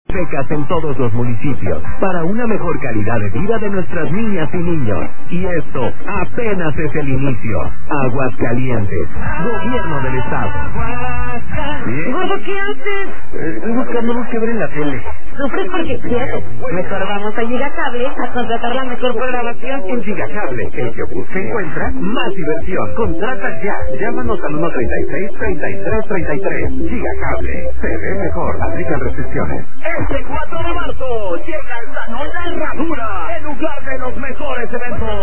Becas en todos los municipios para una mejor calidad de vida de nuestras niñas y niños. Y esto apenas es el inicio. Aguascalientes, Gobierno del Estado. Gordo, ¿qué haces? Estoy buscando algo que ver en la tele. Sufres porque quieres. Mejor vamos a Gigacable a contratar la mejor programación. En Gigacable, el que busca encuentra más diversión. Contrata ya. Llámanos al 136-3333. Gigacable. Se ve mejor. Aplican restricciones. Este 4 de marzo llega el Salón La Herradura, el lugar de los mejores eventos.